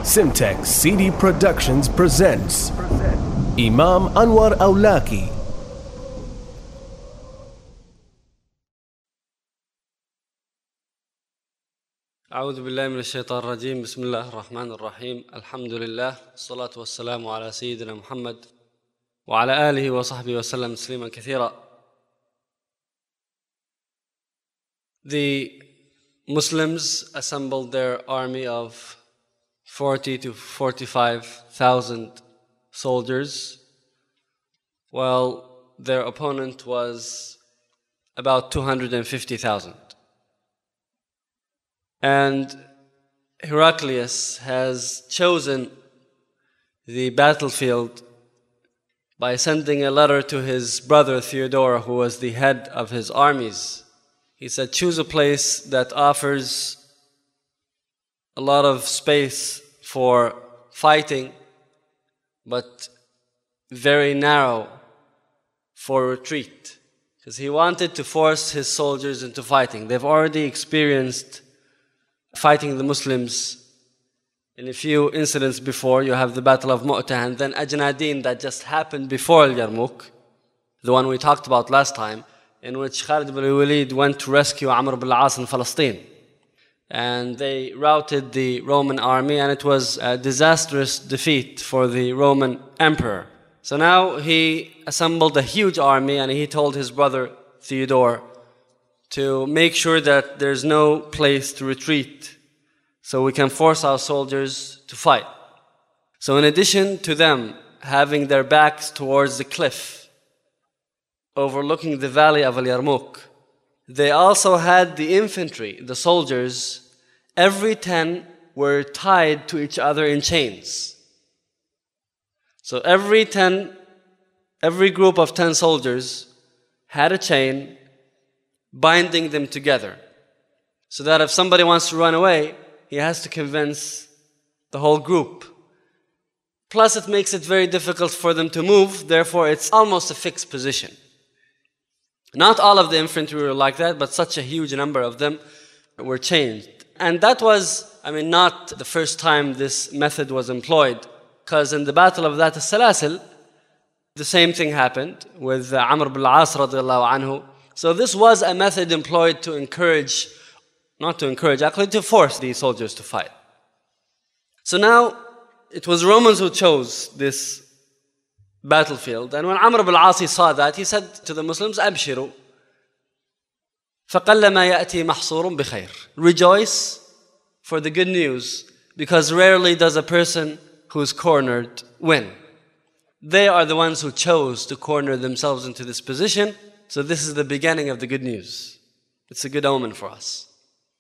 Simtex CD Productions presents Imam Anwar Awlaki. أعوذ بالله من الشيطان الرجيم. بسم الله الرحمن الرحيم. الحمد لله والصلاة والسلام على سيدنا محمد وعلى آله وصحبه وسلم تسليما كثيرا. The Muslims assembled their army of 40 to 45,000 soldiers, while their opponent was about 250,000. And Heraclius has chosen the battlefield by sending a letter to his brother Theodore, who was the head of his armies. He said, choose a place that offers a lot of space for fighting, but very narrow for retreat. Because he wanted to force his soldiers into fighting. They've already experienced fighting the Muslims in a few incidents before. You have the Battle of Mu'tah and then Ajnadin that just happened before Al-Yarmouk, the one we talked about last time, in which Khalid ibn Walid went to rescue Amr ibn al-As in Palestine. And they routed the Roman army, and it was a disastrous defeat for the Roman emperor. So now he assembled a huge army, and he told his brother Theodore to make sure that there's no place to retreat so we can force our soldiers to fight. So in addition to them having their backs towards the cliff overlooking the valley of Al-Yarmouk, they also had the infantry, the soldiers, every 10 were tied to each other in chains. So every group of 10 soldiers had a chain binding them together, so that if somebody wants to run away, he has to convince the whole group. Plus, it makes it very difficult for them to move, therefore it's almost a fixed position. Not all of the infantry were like that, but such a huge number of them were changed. And that was, not the first time this method was employed, because in the Battle of Dhat al-Salasil, the same thing happened with Amr ibn al-As radiallahu anhu. So this was a method employed to to force the soldiers to fight. So now, it was Romans who chose this battlefield. And when Amr ibn al-As saw that, he said to the Muslims, أبشروا فقل ما يأتي محصور بخير. Rejoice for the good news, because rarely does a person who's cornered win. They are the ones who chose to corner themselves into this position. So this is the beginning of the good news. It's a good omen for us.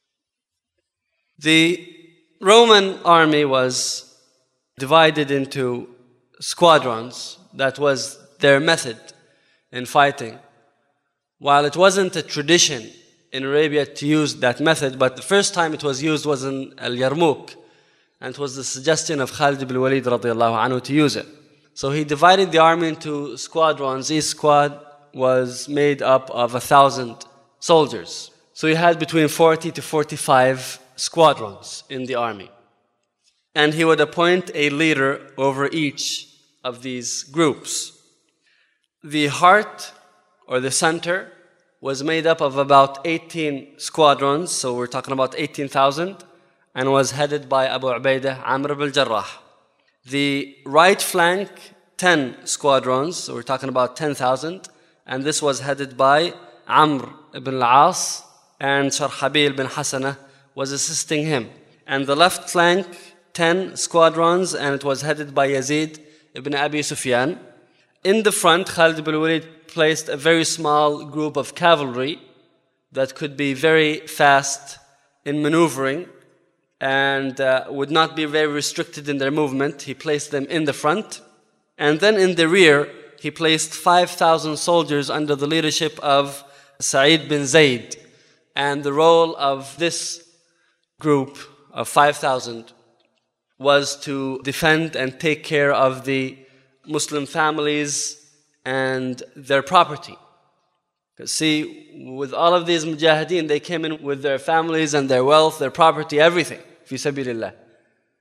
The Roman army was divided into squadrons. That was their method in fighting. While it wasn't a tradition in Arabia to use that method, but the first time it was used was in Al-Yarmouk, and it was the suggestion of Khalid ibn Walid radiallahu anhu to use it. So he divided the army into squadrons. Each squad was made up of 1,000 soldiers. So he had between 40 to 45 squadrons in the army. And he would appoint a leader over each of these groups. The heart, or the center, was made up of about 18 squadrons, so we're talking about 18,000, and was headed by Abu Ubaidah Amr ibn al-Jarrah. The right flank, 10 squadrons, so we're talking about 10,000, and this was headed by Amr ibn al-As, and Sharhabil bin Hasanah was assisting him. And the left flank, 10 squadrons, and it was headed by Yazid ibn Abi Sufyan. In the front, Khalid ibn Walid placed a very small group of cavalry that could be very fast in maneuvering and would not be very restricted in their movement. He placed them in the front. And then in the rear, he placed 5,000 soldiers under the leadership of Sa'id bin Zayd. And the role of this group of 5,000 was to defend and take care of the Muslim families and their property. See, with all of these mujahideen, they came in with their families and their wealth, their property, everything. Fi sabilillah.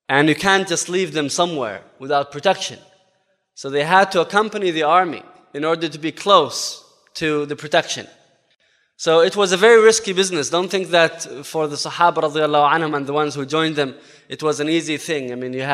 And you can't just leave them somewhere without protection. So they had to accompany the army in order to be close to the protection. So it was a very risky business. Don't think that for the Sahaba radiallahu anhum and the ones who joined them, it was an easy thing. I mean,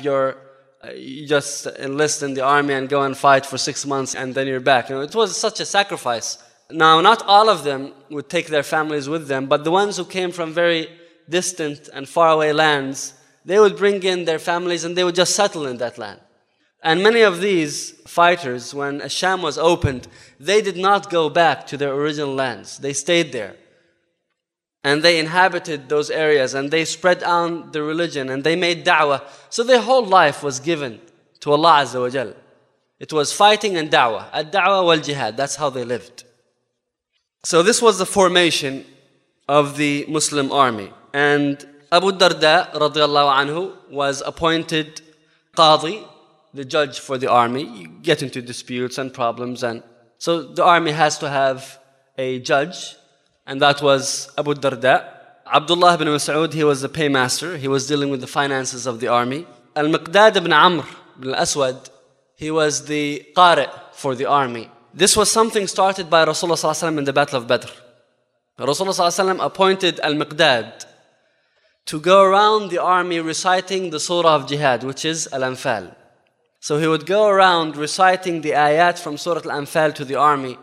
you just enlist in the army and go and fight for 6 months and then you're back. It was such a sacrifice. Now, not all of them would take their families with them, but the ones who came from very distant and faraway lands, they would bring in their families and they would just settle in that land. And many of these fighters, when Asham was opened, they did not go back to their original lands. They stayed there. And they inhabited those areas and they spread out the religion and they made da'wah. So their whole life was given to Allah Azza wa Jal. It was fighting and da'wah. Ad-da'wah wal-jihad. That's how they lived. So this was the formation of the Muslim army. And Abu Darda radiallahu anhu was appointed qadi, the judge for the army. You get into disputes and problems, and so the army has to have a judge, and that was Abu Darda. Abdullah ibn Mas'ud, he was the paymaster. He was dealing with the finances of the army. Al-Miqdad ibn Amr ibn al-Aswad, he was the qari for the army. This was something started by Rasulullah sallallahu alaihi wasallam in the Battle of Badr. Rasulullah sallallahu alaihi wasallam appointed Al-Miqdad to go around the army reciting the surah of jihad, which is Al-Anfal. So he would go around reciting the ayat from Surah Al-Anfal to the army.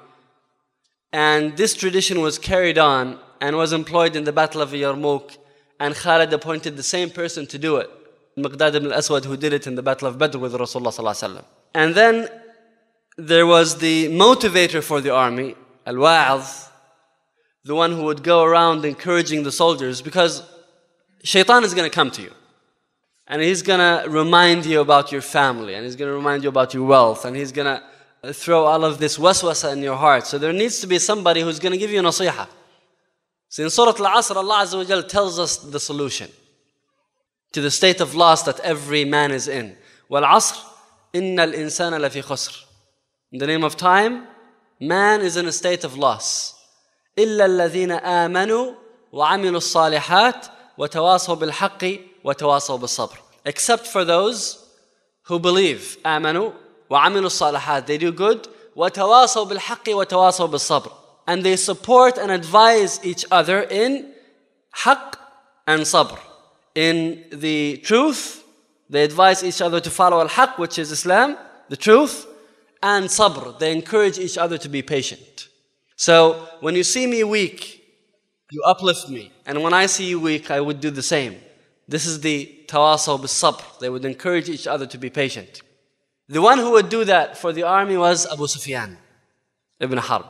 And this tradition was carried on and was employed in the Battle of Yarmouk. And Khalid appointed the same person to do it, Miqdad ibn al-Aswad, who did it in the Battle of Badr with Rasulullah sallallahu alaihi wasallam. And then there was the motivator for the army, Al-Wa'adh, the one who would go around encouraging the soldiers, because Shaitan is going to come to you. And he's going to remind you about your family, and he's going to remind you about your wealth, and he's going to throw all of this waswasa in your heart. So there needs to be somebody who's going to give you nasiha. So in Surah Al-Asr, Allah Azza wa Jal tells us the solution to the state of loss that every man is in. وَالْعَصْرِ إِنَّ الْإِنسَانَ لَفِي خُسْرٍ. In the name of time, man is in a state of loss. إِلَّا الَّذِينَ آمَنُوا وَعَمِلُوا الصَّالِحَاتِ وَتَوَاصَوْا بِالْحَقِّ وَتَوَاصَوْا بِالصَّبْرِ. Except for those who believe. آمَنُوا وَعَمِلُوا الصَّالِحَاتِ. They do good. وَتَوَاصَوْا بِالْحَقِّ وَتَوَاصَوْا بِالصَّبْرِ. And they support and advise each other in haqq and sabr. In the truth, they advise each other to follow al-haqq, which is Islam, the truth, and sabr. They encourage each other to be patient. So when you see me weak, you uplift me. And when I see you weak, I would do the same. This is the tawasaw bis-sabr. They would encourage each other to be patient. The one who would do that for the army was Abu Sufyan ibn Harb.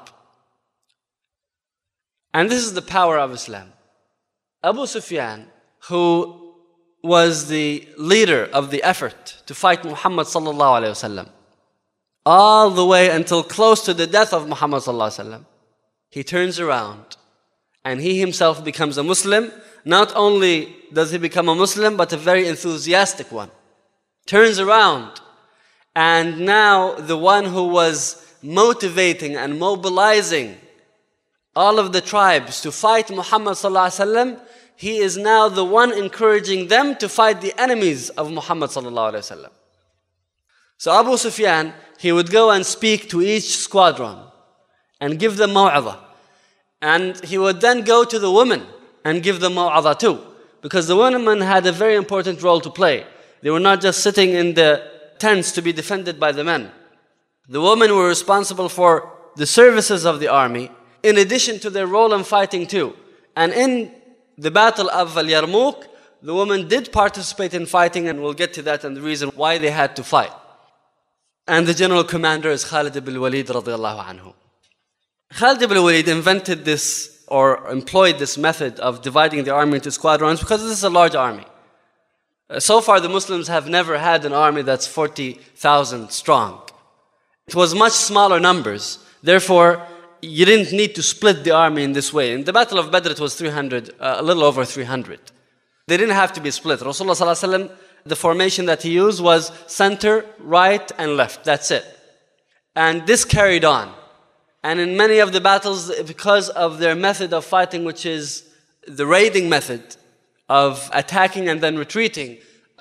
And this is the power of Islam. Abu Sufyan, who was the leader of the effort to fight Muhammad sallallahu alaihi wasallam, all the way until close to the death of Muhammad sallallahu alaihi wasallam, he turns around and he himself becomes a Muslim. Not only does he become a Muslim, but a very enthusiastic one. Turns around, and now the one who was motivating and mobilizing all of the tribes to fight Muhammad sallallahu alaihi wasallam, he is now the one encouraging them to fight the enemies of Muhammad sallallahu alaihi wasallam. So Abu Sufyan, he would go and speak to each squadron and give them maw'adha. And he would then go to the women and give them maw'adha too. Because the women had a very important role to play. They were not just sitting in the tents to be defended by the men. The women were responsible for the services of the army, in addition to their role in fighting too. And in the battle of Al-Yarmouk, the women did participate in fighting, and we'll get to that and the reason why they had to fight. And the general commander is Khalid ibn Walid radiallahu anhu. Khalid ibn Walid invented this, or employed this method of dividing the army into squadrons, because this is a large army. So far the Muslims have never had an army that's 40,000 strong. It was much smaller numbers. Therefore, you didn't need to split the army in this way. In the Battle of Badr, it was 300, a little over 300. They didn't have to be split. Rasulullah sallallahu alaihi wasallam, the formation that he used was center, right, and left. That's it. And this carried on. And in many of the battles, because of their method of fighting, which is the raiding method of attacking and then retreating,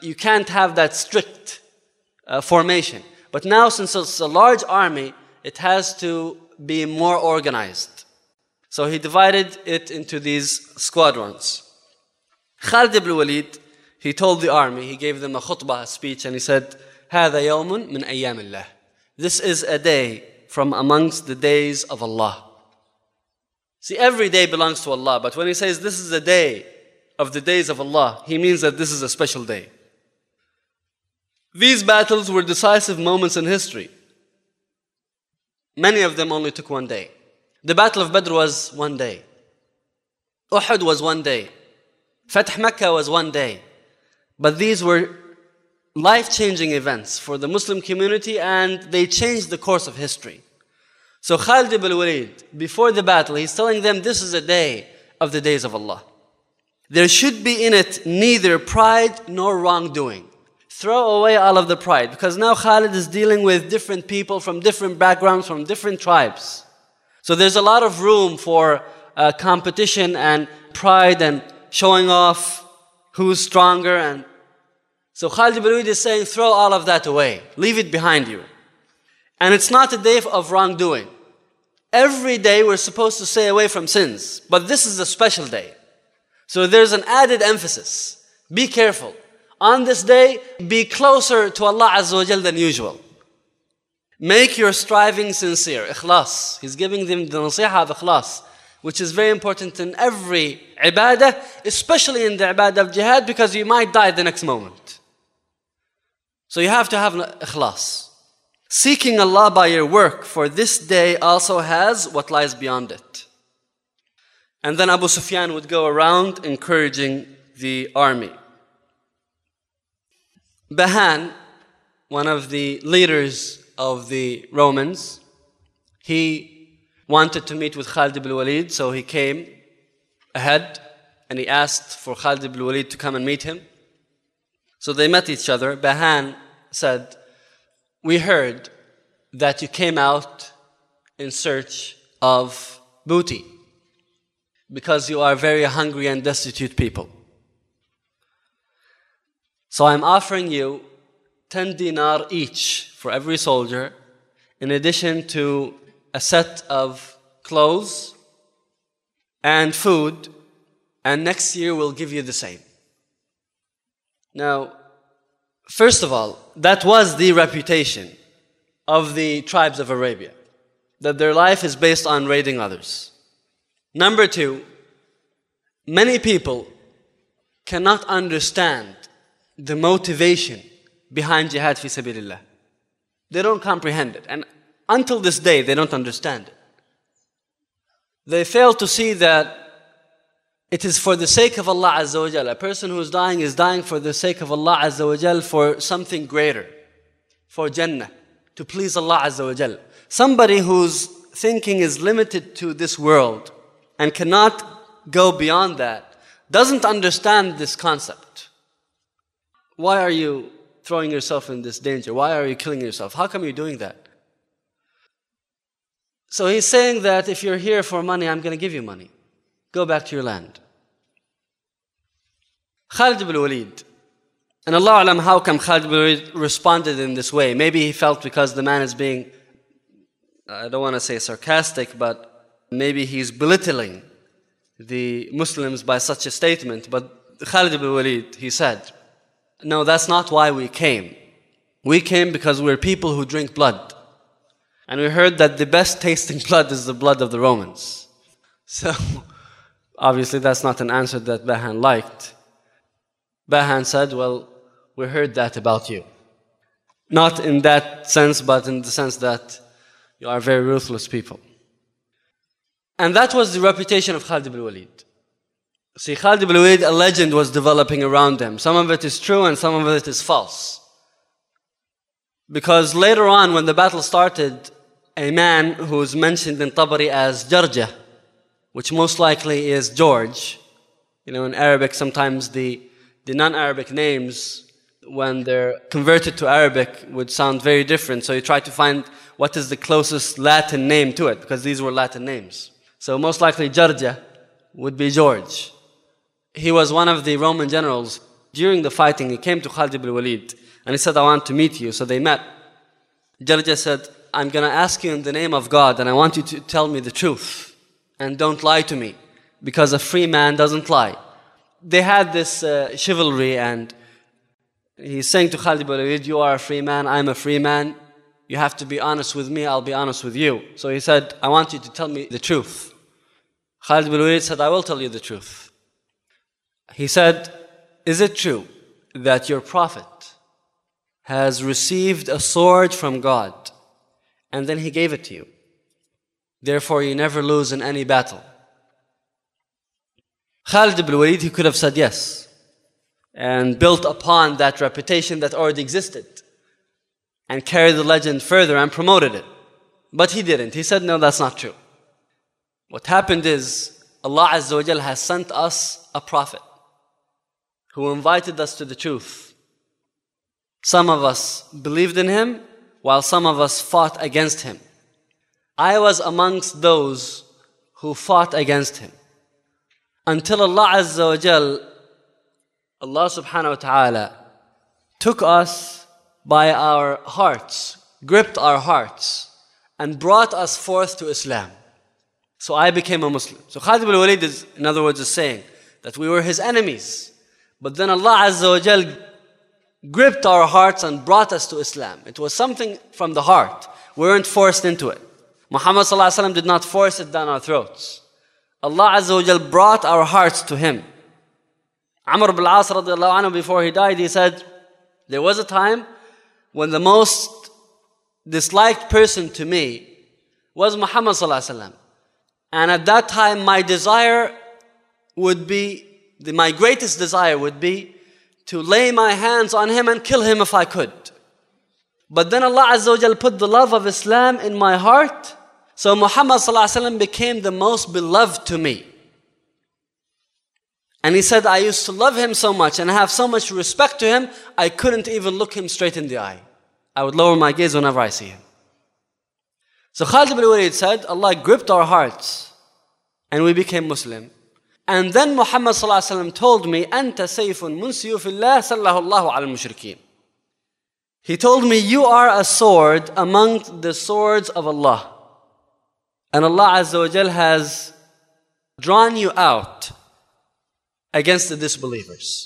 you can't have that strict formation. But now, since it's a large army, it has to be more organized. So he divided it into these squadrons. Khalid ibn Walid, he told the army, he gave them a khutbah, a speech, and he said, هَذَا يَوْمٌ مِنْ أَيَّامِ اللَّهِ. This is a day from amongst the days of Allah. See, every day belongs to Allah, but when he says this is a day of the days of Allah, he means that this is a special day. These battles were decisive moments in history. Many of them only took one day. The Battle of Badr was one day. Uhud was one day. Fath Makkah was one day. But these were life-changing events for the Muslim community, and they changed the course of history. So Khalid ibn Walid, before the battle, he's telling them this is a day of the days of Allah. There should be in it neither pride nor wrongdoing. Throw away all of the pride, because now Khalid is dealing with different people from different backgrounds, from different tribes. So there's a lot of room for competition and pride and showing off who's stronger. And so Khalid ibn Walid is saying, throw all of that away. Leave it behind you. And it's not a day of wrongdoing. Every day we're supposed to stay away from sins. But this is a special day. So there's an added emphasis. Be careful. On this day, be closer to Allah Azza wa Jal than usual. Make your striving sincere. Ikhlas. He's giving them the nasiha of ikhlas, which is very important in every ibadah, especially in the ibadah of jihad, because you might die the next moment. So you have to have ikhlas. Seeking Allah by your work for this day also has what lies beyond it. And then Abu Sufyan would go around encouraging the army. Bahan, one of the leaders of the Romans, he wanted to meet with Khalid ibn Walid, so he came ahead and he asked for Khalid ibn Walid to come and meet him. So they met each other. Bahan said, we heard that you came out in search of booty because you are very hungry and destitute people. So I'm offering you 10 dinar each for every soldier, in addition to a set of clothes and food, and next year we'll give you the same. Now, first of all, that was the reputation of the tribes of Arabia, that their life is based on raiding others. Number two, many people cannot understand the motivation behind jihad fi sabilillah. They don't comprehend it. And until this day, they don't understand it. They fail to see that it is for the sake of Allah Azza wa Jal. A person who is dying for the sake of Allah Azza wa Jal, for something greater, for Jannah, to please Allah Azza wa Jal. Somebody whose thinking is limited to this world and cannot go beyond that doesn't understand this concept. Why are you throwing yourself in this danger? Why are you killing yourself? How come you're doing that? So he's saying that if you're here for money, I'm going to give you money. Go back to your land. Khalid ibn Walid. And Allah alam how come Khalid ibn Walid responded in this way. Maybe he felt because the man is being, I don't want to say sarcastic, but maybe he's belittling the Muslims by such a statement. But Khalid ibn Walid, he said, no, that's not why we came. We came because we're people who drink blood. And we heard that the best tasting blood is the blood of the Romans. So, obviously that's not an answer that Bahan liked. Bahan said, well, we heard that about you. Not in that sense, but in the sense that you are very ruthless people. And that was the reputation of Khalid ibn Walid. See, Khalid ibn Walid, a legend was developing around him. Some of it is true and some of it is false. Because later on, when the battle started, a man who is mentioned in Tabari as Jarjah, which most likely is George. You know, in Arabic, sometimes the non-Arabic names, when they're converted to Arabic, would sound very different. So you try to find what is the closest Latin name to it, because these were Latin names. So most likely Jarjah would be George. He was one of the Roman generals during the fighting, he came to Khalid ibn Walid and he said, I want to meet you. So they met. Jarjah said, I'm going to ask you in the name of God and I want you to tell me the truth and don't lie to me, because a free man doesn't lie. They had this chivalry, and he's saying to Khalid ibn Walid, you are a free man, I'm a free man. You have to be honest with me, I'll be honest with you. So he said, I want you to tell me the truth. Khalid ibn Walid said, I will tell you the truth. He said, is it true that your prophet has received a sword from God and then he gave it to you? Therefore you never lose in any battle. Khalid ibn Walid, he could have said yes and built upon that reputation that already existed and carried the legend further and promoted it. But he didn't. He said, no, that's not true. What happened is Allah Azza wa Jal has sent us a prophet who invited us to the truth. Some of us believed in him, while some of us fought against him. I was amongst those who fought against him. Until Allah Azza wa Jal, Allah subhanahu wa ta'ala, took us by our hearts, gripped our hearts, and brought us forth to Islam. So I became a Muslim. So Khalid ibn Walid is, in other words, is saying that we were his enemies. But then Allah Azza wa Jal gripped our hearts and brought us to Islam. It was something from the heart. We weren't forced into it. Muhammad sallallahu alaihi wasallam did not force it down our throats. Allah Azza wa Jal brought our hearts to him. Amr ibn al-As radiallahu anhu, before he died, he said, there was a time when the most disliked person to me was Muhammad sallallahu alaihi wasallam. And at that time, my desire would be, my greatest desire would be to lay my hands on him and kill him if I could. But then Allah Azza wa Jal put the love of Islam in my heart, so Muhammad sallallahu alaihi wasallam became the most beloved to me. And he said, I used to love him so much and have so much respect to him, I couldn't even look him straight in the eye. I would lower my gaze whenever I see him. So Khalid ibn Walid said, Allah gripped our hearts and we became Muslim. And then Muhammad sallallahu alaihi wasallam told me, Anta sayfun min suyufillah sallallahu ala al-mushrikeen. He told me, you are a sword among the swords of Allah. And Allah Azza wa Jal has drawn you out against the disbelievers.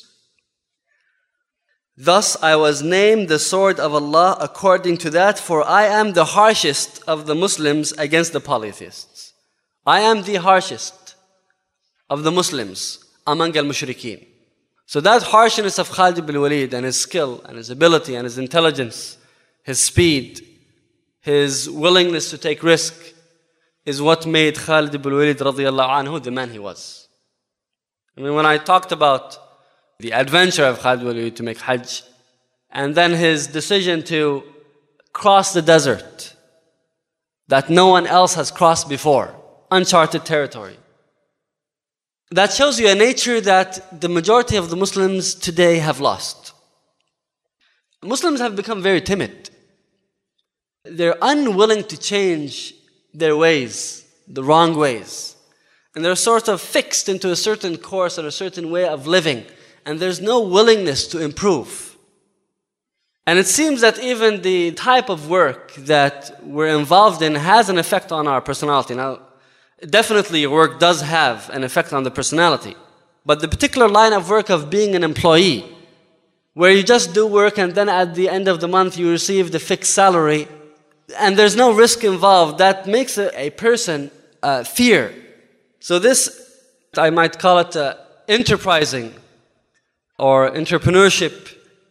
Thus I was named the sword of Allah according to that, for I am the harshest of the Muslims against the polytheists. I am the harshest of the Muslims among al-mushrikeen. So that harshness of Khalid ibn Walid and his skill and his ability and his intelligence, his speed, his willingness to take risk is what made Khalid ibn Walid radiyallahu anhu the man he was. I mean, when I talked about the adventure of Khalid ibn Walid to make Hajj, and then his decision to cross the desert that no one else has crossed before, uncharted territory. That shows you a nature that the majority of the Muslims today have lost. Muslims have become very timid. They're unwilling to change their ways, the wrong ways. And they're sort of fixed into a certain course or a certain way of living. And there's no willingness to improve. And it seems that even the type of work that we're involved in has an effect on our personality. Now, definitely your work does have an effect on the personality. But the particular line of work of being an employee, where you just do work and then at the end of the month you receive the fixed salary, and there's no risk involved, that makes a person fear. So this, I might call it enterprising or entrepreneurship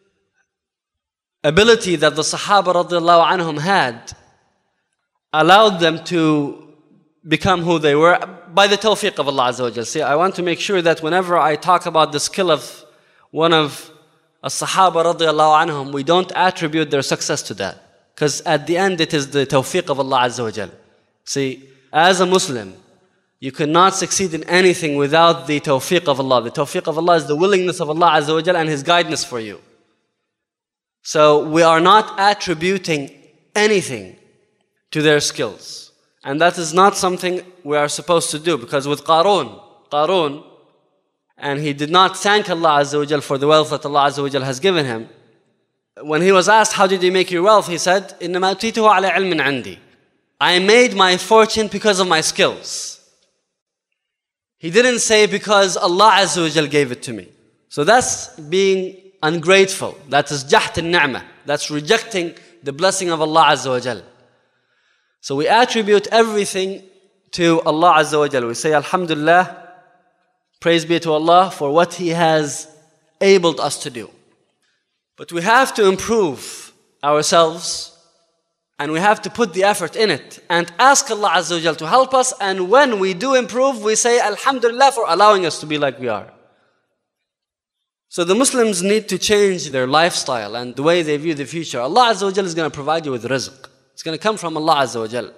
ability that the Sahaba radiallahu anhum had, allowed them to become who they were by the tawfiq of Allah Azza wa Jal. See, I want to make sure that whenever I talk about the skill of one of the Sahaba radiallahu anhum, we don't attribute their success to that. Because at the end, it is the tawfiq of Allah Azza wa Jal. See, as a Muslim, you cannot succeed in anything without the tawfiq of Allah. The tawfiq of Allah is the willingness of Allah Azza wa Jal and His guidance for you. So we are not attributing anything to their skills. And that is not something we are supposed to do. Because with Qarun, and he did not thank Allah Azza wa Jal for the wealth that Allah Azza wa Jal has given him. When he was asked, how did you make your wealth? He said, إِنَّمَا أُوتِيتُهُ عَلَى عِلْمٍ عِنْدِي. I made my fortune because of my skills. He didn't say because Allah Azza wa Jal gave it to me. So that's being ungrateful. That is jahd al-ni'mah. That's rejecting the blessing of Allah Azza wa Jal. So we attribute everything to Allah Azza wa Jal. We say, Alhamdulillah, praise be to Allah for what He has enabled us to do. But we have to improve ourselves, and we have to put the effort in it and ask Allah Azza wa Jal to help us. And when we do improve, we say Alhamdulillah for allowing us to be like we are. So the Muslims need to change their lifestyle and the way they view the future. Allah Azza wa Jal is going to provide you with rizq. It's going to come from Allah Azza wa Jal.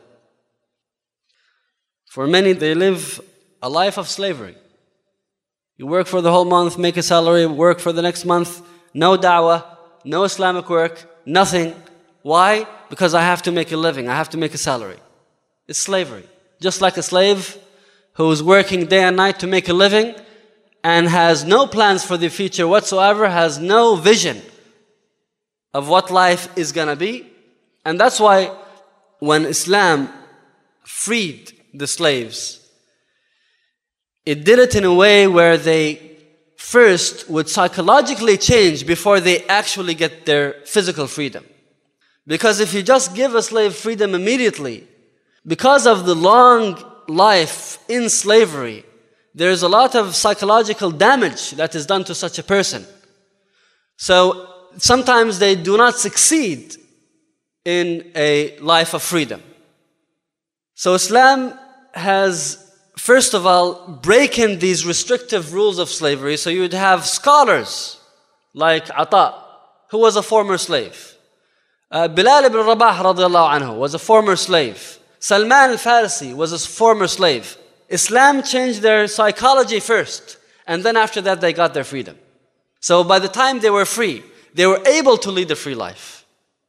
For many, they live a life of slavery. You work for the whole month, make a salary, work for the next month, no da'wah, no Islamic work, nothing. Why? Because I have to make a living, I have to make a salary. It's slavery. Just like a slave who is working day and night to make a living and has no plans for the future whatsoever, has no vision of what life is going to be. And that's why when Islam freed the slaves, it did it in a way where they first would psychologically change before they actually get their physical freedom. Because if you just give a slave freedom immediately, because of the long life in slavery, there's a lot of psychological damage that is done to such a person. So sometimes they do not succeed in a life of freedom. So Islam has, first of all, broken these restrictive rules of slavery. So you would have scholars like Ata, who was a former slave. Bilal ibn Rabah radiallahu anhu was a former slave. Salman al-Farisi was a former slave. Islam changed their psychology first, and then after that they got their freedom. So by the time they were free, they were able to lead a free life.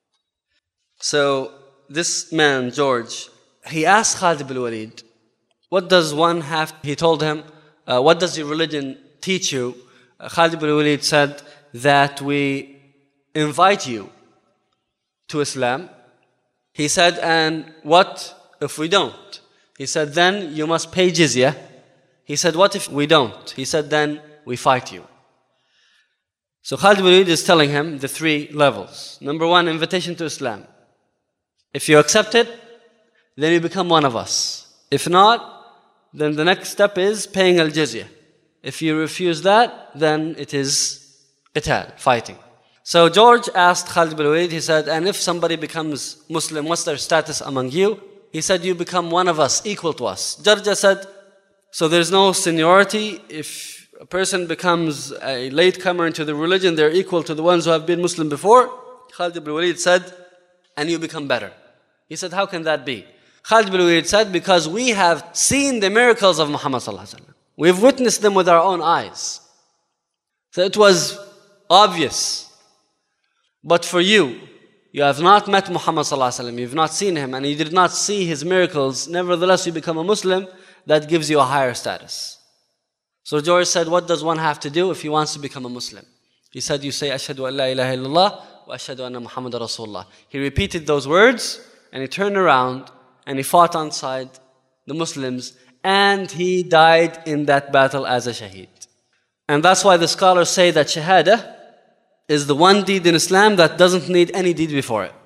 So this man, George, he asked Khalid ibn Walid, what does one have? He told him, what does your religion teach you? Khalid ibn Walid said that we invite you to Islam. He said, and what if we don't? He said, then you must pay jizya. He said, what if we don't? He said, then we fight you. So Khalid ibn Walid is telling him the three levels. Number one, invitation to Islam. If you accept it, then you become one of us. If not, then the next step is paying al-jizya. If you refuse that, then it is qital, fighting. So George asked Khalid ibn Walid, he said, and if somebody becomes Muslim, what's their status among you? He said, you become one of us, equal to us. Jarja said, so there's no seniority. If a person becomes a latecomer into the religion, they're equal to the ones who have been Muslim before. Khalid ibn Walid said, and you become better. He said, how can that be? Khalid ibn Walid said, because we have seen the miracles of Muhammad sallallahu alaihi wasallam. We've witnessed them with our own eyes. So it was obvious. But for you, you have not met Muhammad sallallahu alaihi wasallam, you've not seen him, and you did not see his miracles. Nevertheless, you become a Muslim. That gives you a higher status. So George said, what does one have to do if he wants to become a Muslim? He said, you say, Ashhadu an la ilaha illallah wa ashhadu anna Muhammad Rasulullah. He repeated those words, and he turned around, and he fought onside the Muslims, and he died in that battle as a shaheed. And that's why the scholars say that shahada is the one deed in Islam that doesn't need any deed before it.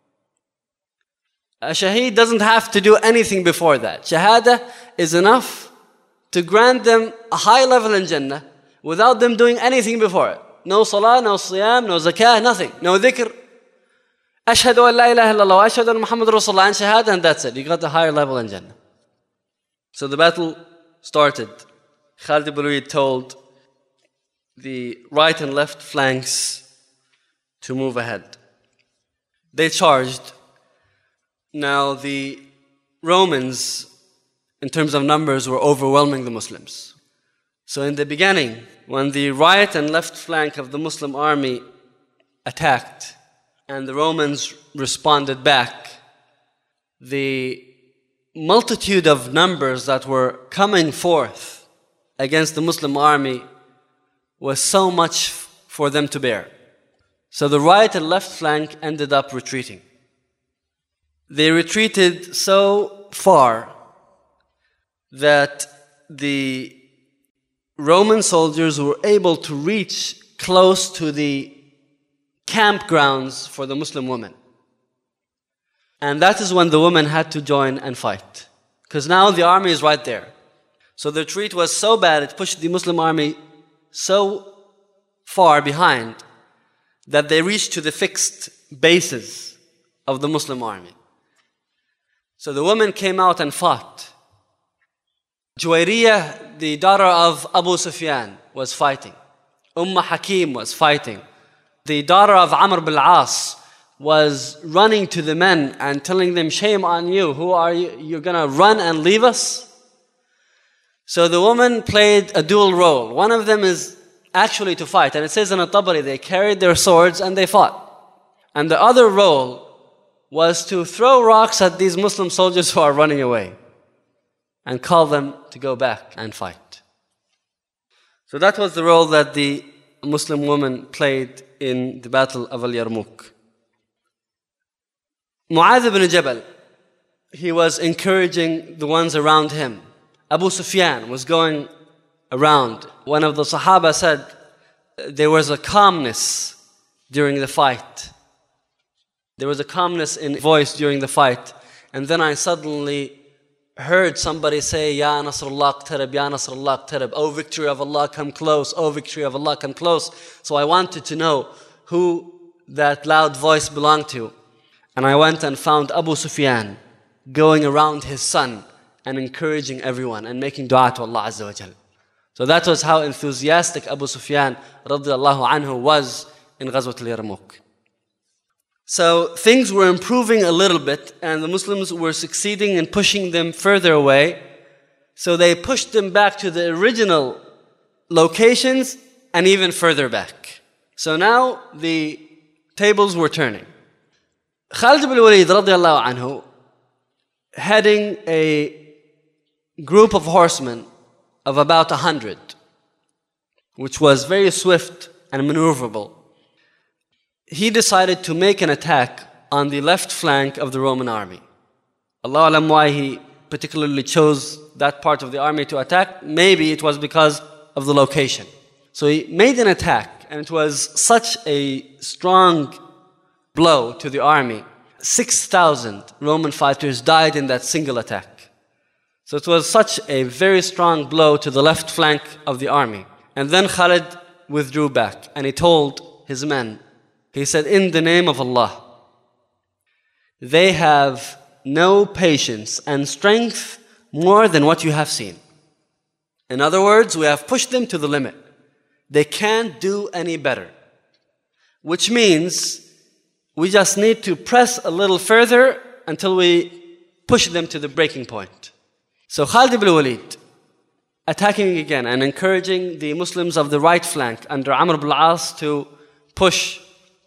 A shaheed doesn't have to do anything before that. Shahada is enough to grant them a high level in Jannah without them doing anything before it. No salah, no siyam, no zakah, nothing. No dhikr. Ashhadu an la ilaha illallah wa ashhadu anna Muhammad Rasulullah and shahada, and that's it. You got the higher level in Jannah. So the battle started. Khalid ibn Walid told the right and left flanks to move ahead. They charged. Now the Romans, in terms of numbers, were overwhelming the Muslims. So in the beginning, when the right and left flank of the Muslim army attacked and the Romans responded back, the multitude of numbers that were coming forth against the Muslim army was so much for them to bear. So the right and left flank ended up retreating. They retreated so far that the Roman soldiers were able to reach close to the campgrounds for the Muslim women. And that is when the women had to join and fight. Because now the army is right there. So the retreat was so bad, it pushed the Muslim army so far behind that they reached to the fixed bases of the Muslim army. So the women came out and fought. Juwayriyah, the daughter of Abu Sufyan, was fighting. Hakim was fighting. The daughter of Amr bil As was running to the men and telling them, shame on you, who are you? You're going to run and leave us? So the woman played a dual role. One of them is actually to fight. And it says in At-Tabari, they carried their swords and they fought. And the other role was to throw rocks at these Muslim soldiers who are running away and call them to go back and fight. So that was the role that the Muslim woman played in the Battle of Al-Yarmouk. Mu'adh ibn Jabal, he was encouraging the ones around him. Abu Sufyan was going around. One of the Sahaba said, there was a calmness during the fight. There was a calmness in voice during the fight. And then I suddenly heard somebody say, Ya Nasrullah qtarib, Ya Nasrullah qtarib. Oh, victory of Allah, come close. Oh, victory of Allah, come close. So I wanted to know who that loud voice belonged to. And I went and found Abu Sufyan going around his son and encouraging everyone and making dua to Allah Azza wa Jal. So that was how enthusiastic Abu Sufyan radiallahu anhu was in Ghazwat al-Yarmouk. So things were improving a little bit and the Muslims were succeeding in pushing them further away. So they pushed them back to the original locations and even further back. So now the tables were turning. Khalid ibn Walid radiallahu anhu, heading a group of horsemen of about 100, which was very swift and maneuverable, he decided to make an attack on the left flank of the Roman army. Allahu alam why he particularly chose that part of the army to attack. Maybe it was because of the location. So he made an attack, and it was such a strong blow to the army. 6,000 Roman fighters died in that single attack. So it was such a very strong blow to the left flank of the army. And then Khalid withdrew back and he told his men, he said, in the name of Allah, they have no patience and strength more than what you have seen. In other words, we have pushed them to the limit. They can't do any better. Which means we just need to press a little further until we push them to the breaking point. So Khalid ibn Walid, attacking again and encouraging the Muslims of the right flank under Amr ibn al-As to push.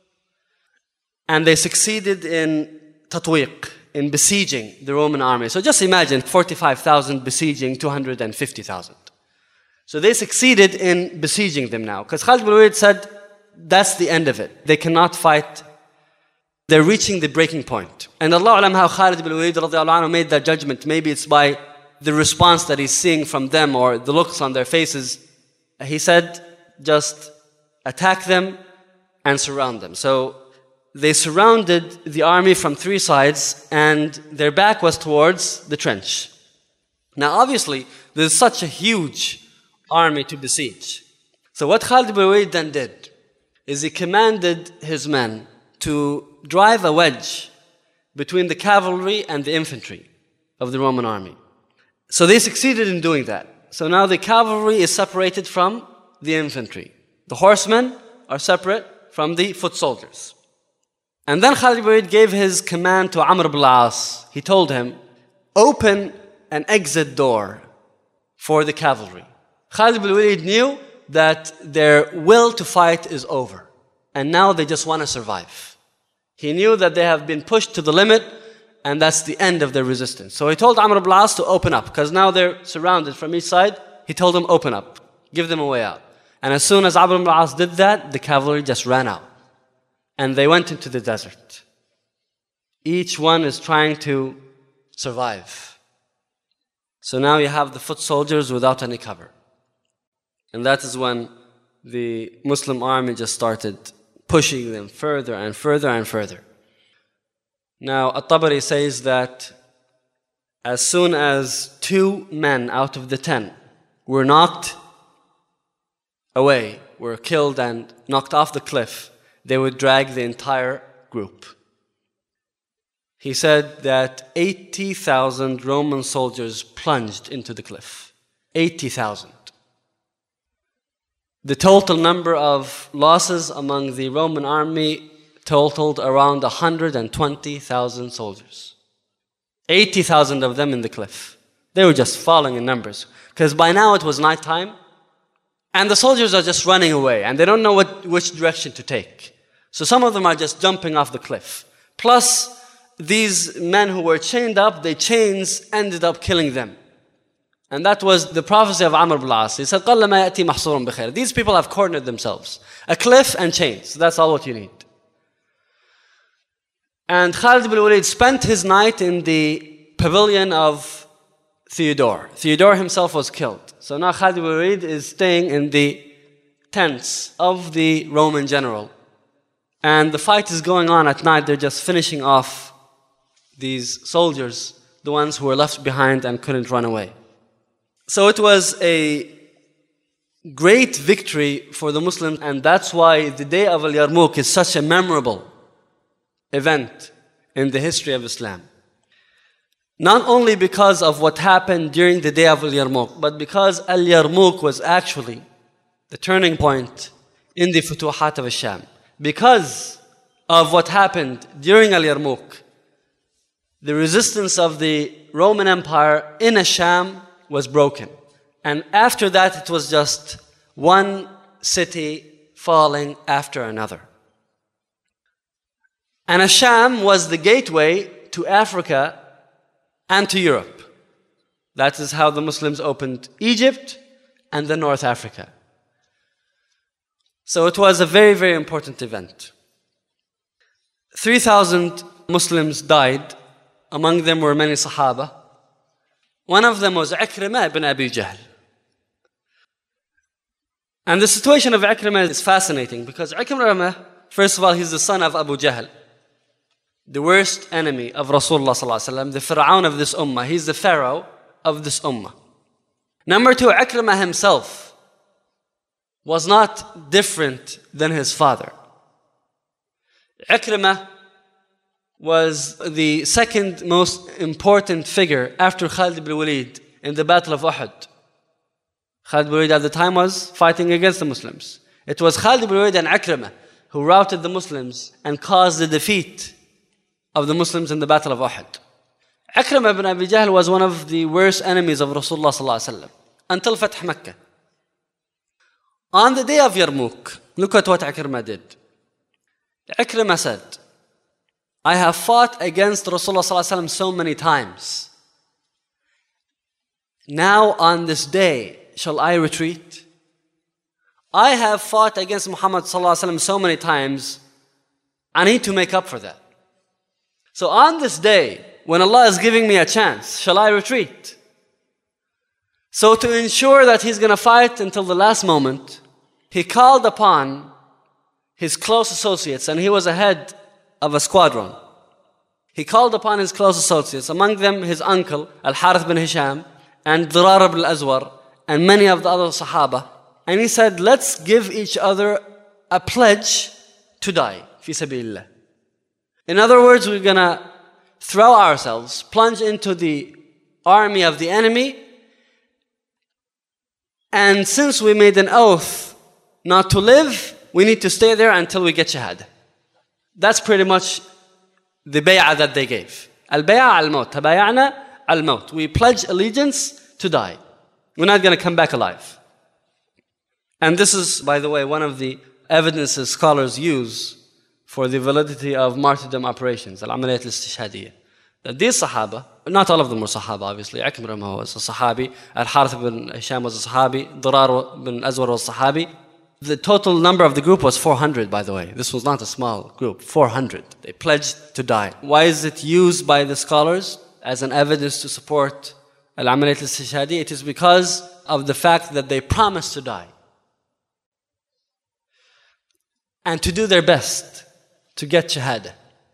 And they succeeded in tatwiq, in besieging the Roman army. So just imagine 45,000 besieging 250,000. So they succeeded in besieging them now. Because Khalid ibn Walid said, that's the end of it. They cannot fight. They're reaching the breaking point. And Allah alam how Khalid ibn Walid radiallahu anhu made that judgment. Maybe it's by the response that he's seeing from them or the looks on their faces. He said, just attack them and surround them. So they surrounded the army from three sides and their back was towards the trench. Now obviously, there's such a huge army to besiege. So what Khalid ibn Walid then did is he commanded his men to drive a wedge between the cavalry and the infantry of the Roman army. So they succeeded in doing that. So now the cavalry is separated from the infantry. The horsemen are separate from the foot soldiers. And then Khalid ibn Walid gave his command to Amr ibn al-As. He told him, open an exit door for the cavalry. Khalid ibn Walid knew that their will to fight is over. And now they just want to survive. He knew that they have been pushed to the limit and that's the end of their resistance. So he told Amr ibn al-As to open up because now they're surrounded from each side. He told them, open up. Give them a way out. And as soon as Amr ibn al-As did that, the cavalry just ran out. And they went into the desert. Each one is trying to survive. So now you have the foot soldiers without any cover. And that is when the Muslim army just started pushing them further and further and further. Now, At-Tabari says that as soon as 2 men out of the 10 were knocked away, were killed and knocked off the cliff, they would drag the entire group. He said that 80,000 Roman soldiers plunged into the cliff. 80,000. The total number of losses among the Roman army totaled around 120,000 soldiers. 80,000 of them in the cliff. They were just falling in numbers. Because by now it was nighttime, and the soldiers are just running away, and they don't know which direction to take. So some of them are just jumping off the cliff. Plus, these men who were chained up, their chains ended up killing them. And that was the prophecy of Amr ibn al-As. He said, قَلَّ مَا يَأْتِي مَحْصُورٌ بِخَيْرٍ. These people have cornered themselves. A cliff and chains. That's all what you need. And Khalid ibn Walid spent his night in the pavilion of Theodore. Theodore himself was killed. So now Khalid ibn Walid is staying in the tents of the Roman general. And the fight is going on at night. They're just finishing off these soldiers, the ones who were left behind and couldn't run away. So it was a great victory for the Muslims, and that's why the day of Al-Yarmouk is such a memorable event in the history of Islam. Not only because of what happened during the day of Al-Yarmouk, but because Al-Yarmouk was actually the turning point in the Futuhat of Asham. Because of what happened during Al-Yarmouk, the resistance of the Roman Empire in Asham was broken. And after that, it was just one city falling after another. And Asham was the gateway to Africa and to Europe. That is how the Muslims opened Egypt and then North Africa. So it was a very, very important event. 3,000 Muslims died. Among them were many Sahaba. One of them was Ikrimah ibn Abi Jahl. And the situation of Ikrimah is fascinating because Ikrimah, first of all, he's the son of Abu Jahl, the worst enemy of Rasulullah sallallahu alaihi wasallam, the Fir'aun of this ummah. He's the pharaoh of this ummah. Number 2, Ikrimah himself was not different than his father. Ikrimah was the second most important figure after Khalid ibn Walid in the Battle of Uhud. Khalid ibn Walid at the time was fighting against the Muslims. It was Khalid ibn Walid and Ikrimah who routed the Muslims and caused the defeat of the Muslims in the Battle of Uhud. Ikrimah ibn Abi Jahl was one of the worst enemies of Rasulullah sallallahu alaihi wasallam until Fath Makkah. On the day of Yarmouk, look at what Ikrimah did. Ikrimah said, I have fought against Rasulullah sallallahu alaihi wasallam so many times. Now on this day, shall I retreat? I have fought against Muhammad sallallahu alaihi wasallam so many times. I need to make up for that. So on this day, when Allah is giving me a chance, shall I retreat? So to ensure that he's going to fight until the last moment, he called upon his close associates, and he was a head of a squadron. He called upon his close associates, among them his uncle, Al-Harith bin Hisham, and Dirar ibn al-Azwar, and many of the other Sahaba. And he said, let's give each other a pledge to die, fi sabilillah. In other words, we're going to throw ourselves, plunge into the army of the enemy, and since we made an oath not to live, we need to stay there until we get shahada. That's pretty much the bay'ah that they gave. Al-bay'ah al-maut. Tabaya'na al-maut. We pledge allegiance to die. We're not going to come back alive. And this is, by the way, one of the evidences scholars use for the validity of martyrdom operations, al-amaliyat al-istishhadiyya. That these Sahaba, not all of them were Sahaba, obviously. Ikrimah was a Sahabi. Al-Harith bin Hisham was a Sahabi. Dirar bin Azwar was a Sahabi. The total number of the group was 400, by the way. This was not a small group, 400. They pledged to die. Why is it used by the scholars as an evidence to support al-amaliyat al-istishhadi? It is because of the fact that they promised to die and to do their best to get shahada.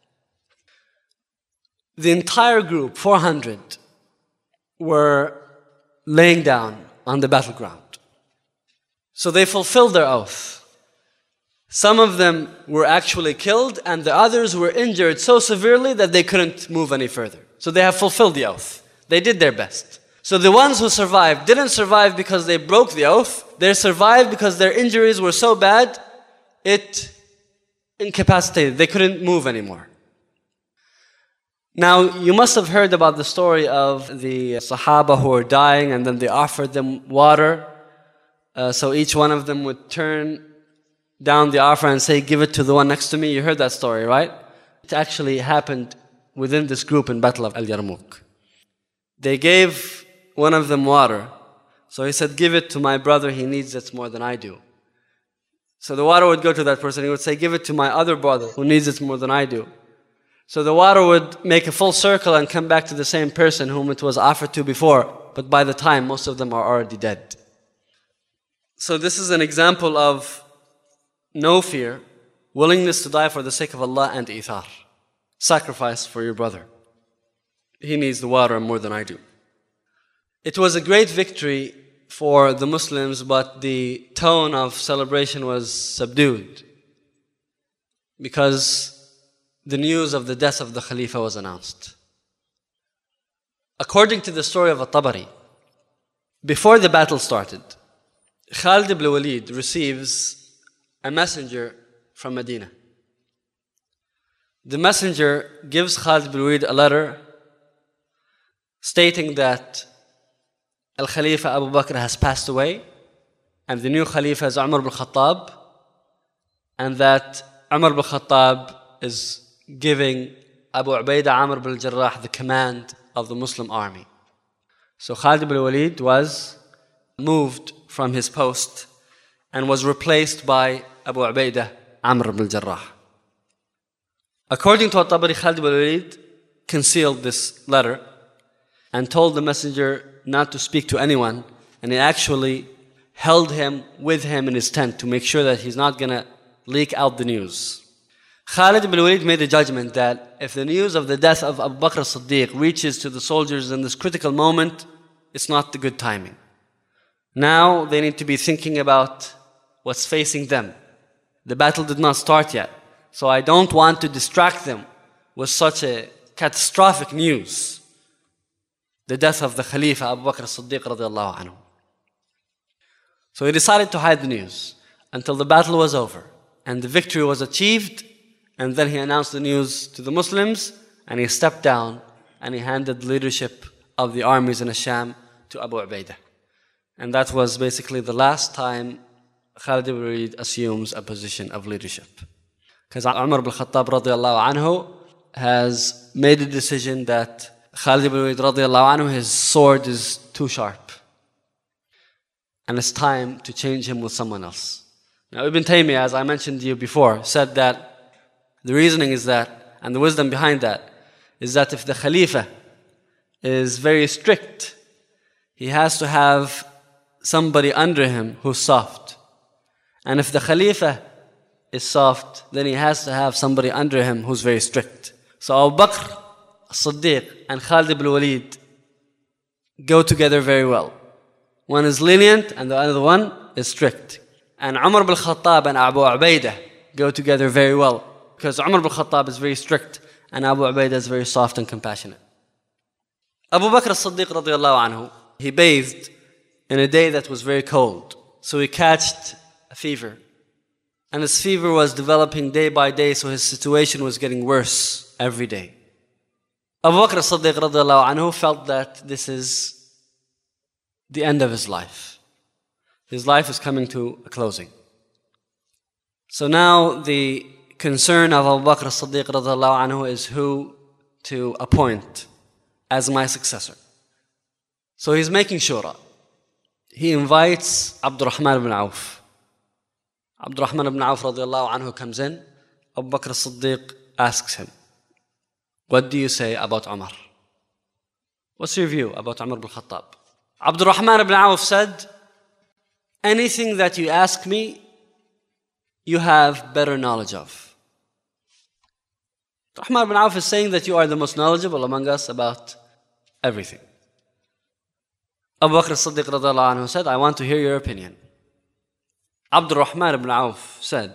The entire group, 400, were laying down on the battleground. So they fulfilled their oath. Some of them were actually killed, and the others were injured so severely that they couldn't move any further. So they have fulfilled the oath. They did their best. So the ones who survived didn't survive because they broke the oath. They survived because their injuries were so bad, it incapacitated. They couldn't move anymore. Now, you must have heard about the story of the Sahaba who were dying, and then they offered them water. So each one of them would turn down the offer and say, give it to the one next to me. You heard that story, right? It actually happened within this group in Battle of Al-Yarmouk. They gave one of them water. So he said, give it to my brother, he needs it more than I do. So the water would go to that person. He would say, give it to my other brother who needs it more than I do. So the water would make a full circle and come back to the same person whom it was offered to before. But by the time, most of them are already dead. So this is an example of no fear, willingness to die for the sake of Allah, and ithar. Sacrifice for your brother. He needs the water more than I do. It was a great victory for the Muslims, but the tone of celebration was subdued because the news of the death of the Khalifa was announced. According to the story of At-Tabari, before the battle started, Khalid ibn Walid receives a messenger from Medina. The messenger gives Khalid ibn Walid a letter stating that Al-Khalifa Abu Bakr has passed away, and the new Khalifa is Umar ibn Khattab, and that Umar ibn Khattab is giving Abu Ubaidah Amr ibn al-Jarrah the command of the Muslim army. So Khalid ibn Walid was moved from his post and was replaced by Abu Ubaidah Amr ibn al-Jarrah. According to At-Tabari, Khalid ibn Walid concealed this letter and told the messenger not to speak to anyone, and he actually held him with him in his tent to make sure that he's not going to leak out the news. Khalid ibn Walid made a judgment that if the news of the death of Abu Bakr as-Siddiq reaches to the soldiers in this critical moment, it's not the good timing. Now they need to be thinking about what's facing them. The battle did not start yet, so I don't want to distract them with such a catastrophic news. The death of the Khalifa Abu Bakr as-Siddiq radiallahu anhu. So he decided to hide the news until the battle was over and the victory was achieved. And then he announced the news to the Muslims, and he stepped down and he handed the leadership of the armies in Asham to Abu Ubaidah. And that was basically the last time Khalid ibn Walid assumes a position of leadership. Because Umar ibn Khattab radiallahu anhu has made a decision that Khalid ibn Walid radiallahu anhu, his sword is too sharp. And it's time to change him with someone else. Now Ibn Taymiyyah, as I mentioned to you before, said that the reasoning is that, and the wisdom behind that, is that if the Khalifa is very strict, he has to have somebody under him who's soft. And if the Khalifa is soft, then he has to have somebody under him who's very strict. So Abu Bakr as-Siddiq and Khalid ibn Walid go together very well. One is lenient and the other one is strict. And Umar ibn Khattab and Abu Ubaidah go together very well, because Umar ibn Khattab is very strict and Abu Ubaidah is very soft and compassionate. Abu Bakr as-Siddiq radiallahu anhu, he bathed in a day that was very cold. So he catched a fever. And his fever was developing day by day, so his situation was getting worse every day. Abu Bakr as-Siddiq radiallahu anhu felt that this is the end of his life. His life is coming to a closing. So now the concern of Abu Bakr as-Siddiq radiallahu anhu is who to appoint as my successor. So he's making shura. He invites Abdurrahman ibn Auf. Abdurrahman ibn Auf radiallahu anhu comes in. Abu Bakr as-Siddiq asks him, what do you say about Umar? What's your view about Umar ibn Khattab? Abdurrahman ibn Auf said, anything that you ask me, you have better knowledge of. Abdurrahman ibn Auf is saying that you are the most knowledgeable among us about everything. Abu Bakr as-Siddiq radiallahu anhu said, I want to hear your opinion. Abdurrahman ibn Auf said,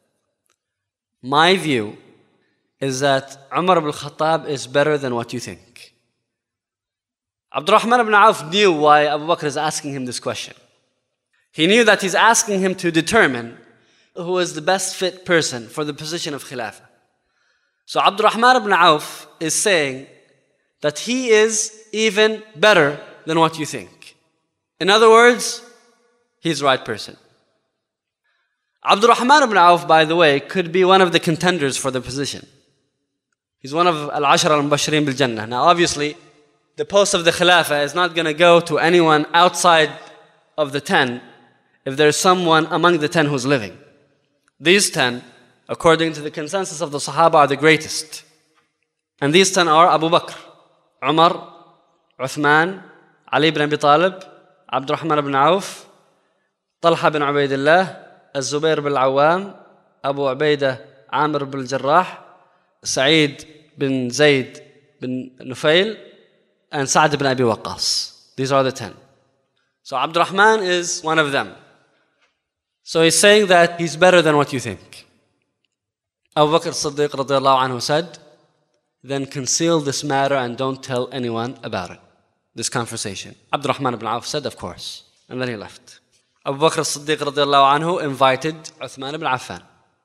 my view is that Umar ibn Khattab is better than what you think. Abdurrahman ibn Auf knew why Abu Bakr is asking him this question. He knew that he's asking him to determine who is the best fit person for the position of Khilafah. So Abdurrahman ibn Auf is saying that he is even better than what you think. In other words, he's the right person. Abdurrahman ibn Auf, by the way, could be one of the contenders for the position. He's one of Al-Ashara al-Mubashirin bil-Jannah. Now obviously, the post of the Khilafah is not going to go to anyone outside of the 10 if there's someone among the 10 who's living. These 10, according to the consensus of the Sahaba, are the greatest. And these 10 are Abu Bakr, Umar, Uthman, Ali ibn Abi Talib, Abdurrahman ibn Auf, Talha bin Ubaidillah, Az-Zubair bin Awam, Abu Ubaidah, Amr bin Jarrah, Sa'id bin Zayd bin Nufail, and Sa'd ibn Abi Waqqas. These are the 10. So Abdurrahman is one of them. So he's saying that he's better than what you think. Abu Bakr as-Siddiq radiallahu anhu said, then conceal this matter and don't tell anyone about it, this conversation. Abdurrahman ibn Auf said, of course. And then he left. Abu Bakr as-Siddiq radiallahu anhu invited Uthman ibn Affan.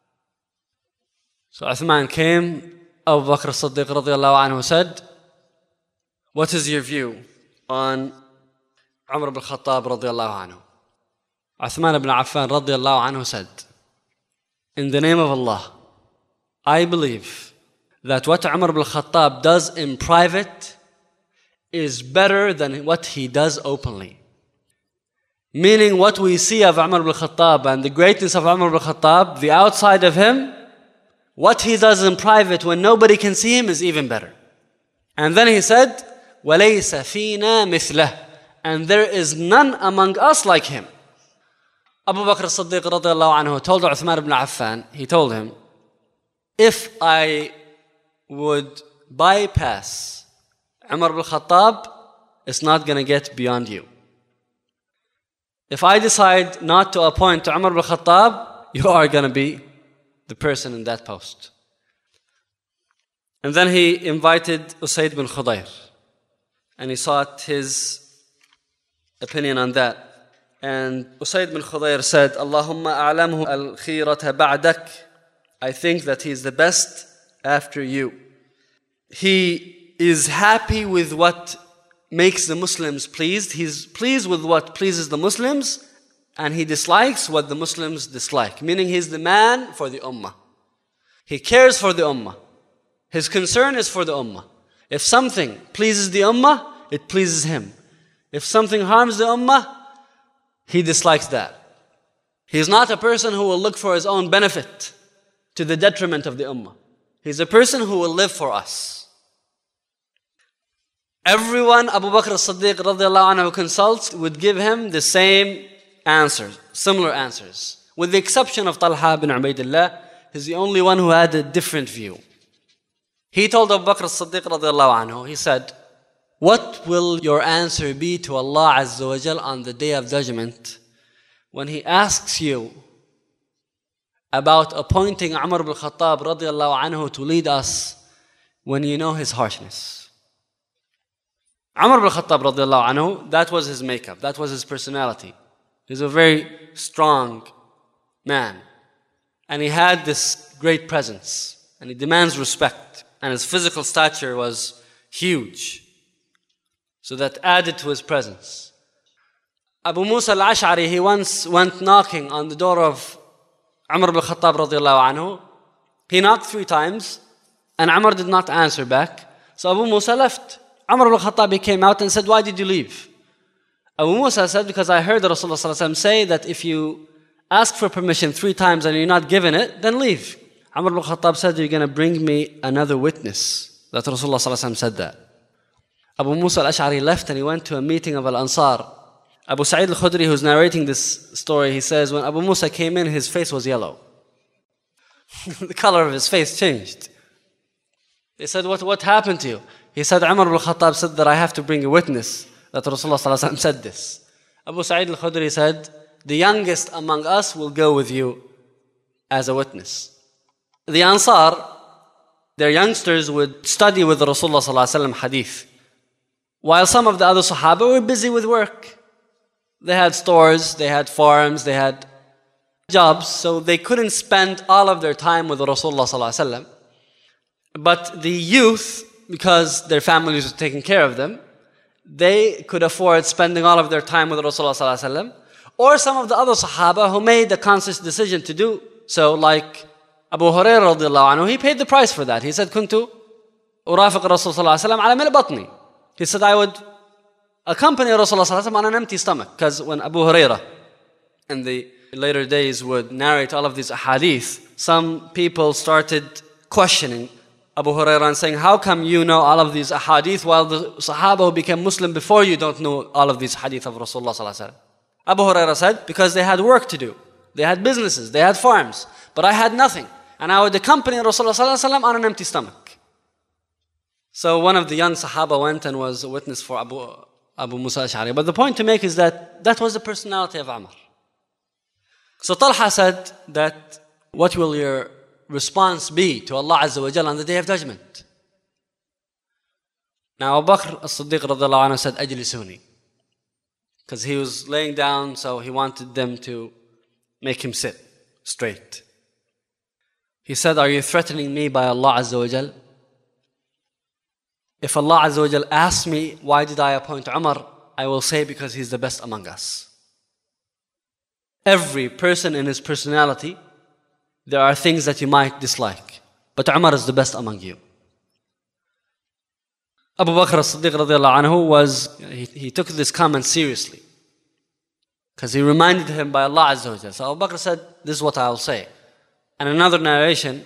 So Uthman came. Abu Bakr as-Siddiq radiallahu anhu said, what is your view on Umar ibn Khattab radiallahu anhu? Uthman ibn Affan radiallahu anhu said, in the name of Allah, I believe that what Umar ibn Khattab does in private is better than what he does openly. Meaning what we see of Umar ibn Khattab and the greatness of Umar ibn Khattab, the outside of him, what he does in private when nobody can see him is even better. And then he said, وَلَيْسَ فِينَا مِثْلَهُ, and there is none among us like him. Abu Bakr as-Siddiq radiallahu anhu told Uthman ibn Affan, he told him, if I would bypass Umar ibn Khattab, it's not going to get beyond you. If I decide not to appoint Umar ibn Khattab, you are going to be the person in that post. And then he invited Usayd bin Khudayr, and he sought his opinion on that. And Usayd bin Khudayr said, Allahumma a'lamhu al-khirata ba'dak. I think that he is the best after you. He is happy with what makes the Muslims pleased. He's pleased with what pleases the Muslims, and he dislikes what the Muslims dislike. Meaning he's the man for the ummah. He cares for the ummah. His concern is for the ummah. If something pleases the ummah, it pleases him. If something harms the ummah, he dislikes that. He's not a person who will look for his own benefit to the detriment of the ummah. He's a person who will live for us. Everyone Abu Bakr as-Siddiq radiallahu anhu consults would give him the same answers, similar answers. With the exception of Talha bin Ubaidillah, he's the only one who had a different view. He told Abu Bakr as-Siddiq radiallahu anhu, he said, what will your answer be to Allah Azza wa Jal on the Day of Judgment when He asks you about appointing Umar ibn Khattab radiallahu anhu to lead us when you know his harshness? Umar ibn Khattab radiallahu anhu, that was his makeup, that was his personality. He's a very strong man. And he had this great presence. And he demands respect. And his physical stature was huge. So that added to his presence. Abu Musa al-Ash'ari, he once went knocking on the door of Umar ibn Khattab radiallahu anhu. He knocked 3 times, and Umar did not answer back. So Abu Musa left. Umar ibn Khattab, he came out and said, why did you leave? Abu Musa said, because I heard Rasulullah ﷺ say that if you ask for permission 3 times and you're not given it, then leave. Umar ibn Khattab said, you're going to bring me another witness. That Rasulullah ﷺ said that. Abu Musa al-Ash'ari left and he went to a meeting of Al-Ansar. Abu Sa'id al-Khudri, who's narrating this story, he says, when Abu Musa came in, his face was yellow. The color of his face changed. They said, what happened to you? He said, Umar ibn Khattab said that I have to bring a witness that Rasulullah ﷺ said this. Abu Sa'id al-Khudri said, the youngest among us will go with you as a witness. The Ansar, their youngsters would study with the Rasulullah ﷺ hadith, while some of the other Sahaba were busy with work. They had stores, they had farms, they had jobs, so they couldn't spend all of their time with the Rasulullah ﷺ. But the youth, because their families were taking care of them, they could afford spending all of their time with the Rasulullah ﷺ. Or some of the other Sahaba who made a conscious decision to do so, like Abu Hurairah radiallahu anhu, he paid the price for that. He said, Kuntu urafiq Rasul sallallahu alayhi wa sallam ala mil batni. He said, I would accompany Rasulullah sallallahu alayhi wa sallam on an empty stomach. Because when Abu Hurairah in the later days would narrate all of these ahadith, some people started questioning Abu Hurairah and saying, how come you know all of these ahadith while the Sahaba who became Muslim before you don't know all of these hadith of Rasulullah sallallahu alayhi wa sallam? Abu Hurairah said, because they had work to do. They had businesses, they had farms, but I had nothing. And I would accompany Rasulullah sallallahu alayhi wa sallam on an empty stomach. So one of the young Sahaba went and was a witness for Abu Musa al-Ash'ari. But the point to make is that that was the personality of Umar. So Talha said that, what will your response be to Allah Azza wa Jalla on the Day of Judgment? Now Abu Bakr as-Siddiq radiallahu anhu said, Ajlisuni. Because he was laying down, so he wanted them to make him sit straight. He said, are you threatening me by Allah Azza wa Jal? If Allah Azza wa Jal asks me, why did I appoint Umar? I will say, because he's the best among us. Every person in his personality, there are things that you might dislike. But Umar is the best among you. Abu Bakr as-Siddiq radiallahu anhu he took this comment seriously. Because he reminded him by Allah Azza wa Jal. So Abu Bakr said, this is what I will say. And another narration,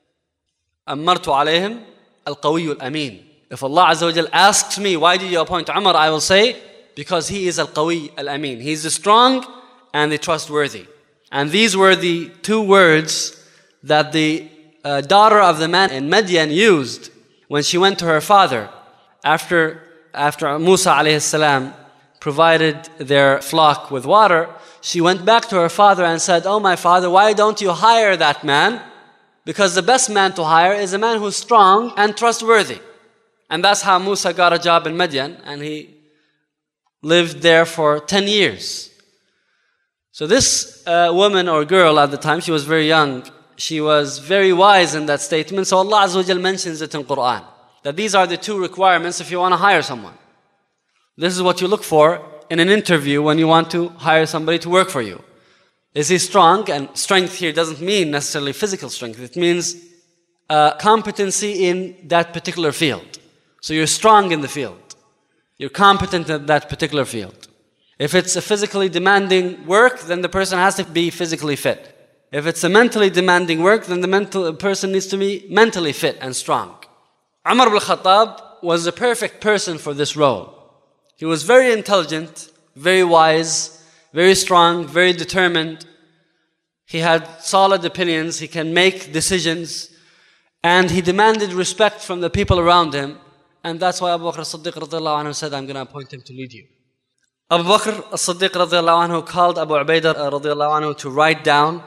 أمرت عليهم القوي الأمين. If Allah Azza wa Jal asks me, why did you appoint Umar? I will say, because he is al-qawi al-amin. He is the strong and the trustworthy. And these were the 2 words that the daughter of the man in Madian used when she went to her father after Musa alayhi salam provided their flock with water. She went back to her father and said, oh my father, why don't you hire that man? Because the best man to hire is a man who's strong and trustworthy. And that's how Musa got a job in Madian, and he lived there for 10 years. So this woman or girl at the time, she was very young, she was very wise in that statement. So Allah Azza wa Jal mentions it in Quran, that these are the 2 requirements if you want to hire someone. This is what you look for in an interview when you want to hire somebody to work for you. Is he strong? And strength here doesn't mean necessarily physical strength. It means competency in that particular field. So you're strong in the field. You're competent in that particular field. If it's a physically demanding work, then the person has to be physically fit. If it's a mentally demanding work, then the person needs to be mentally fit and strong. Umar ibn Khattab was the perfect person for this role. He was very intelligent, very wise, very strong, very determined. He had solid opinions, he can make decisions, and he demanded respect from the people around him. And that's why Abu Bakr as-Siddiq radiallahu anhu said, I'm going to appoint him to lead you. Abu Bakr as-Siddiq radiallahu anhu called Abu Ubaidah radiallahu anhu to write down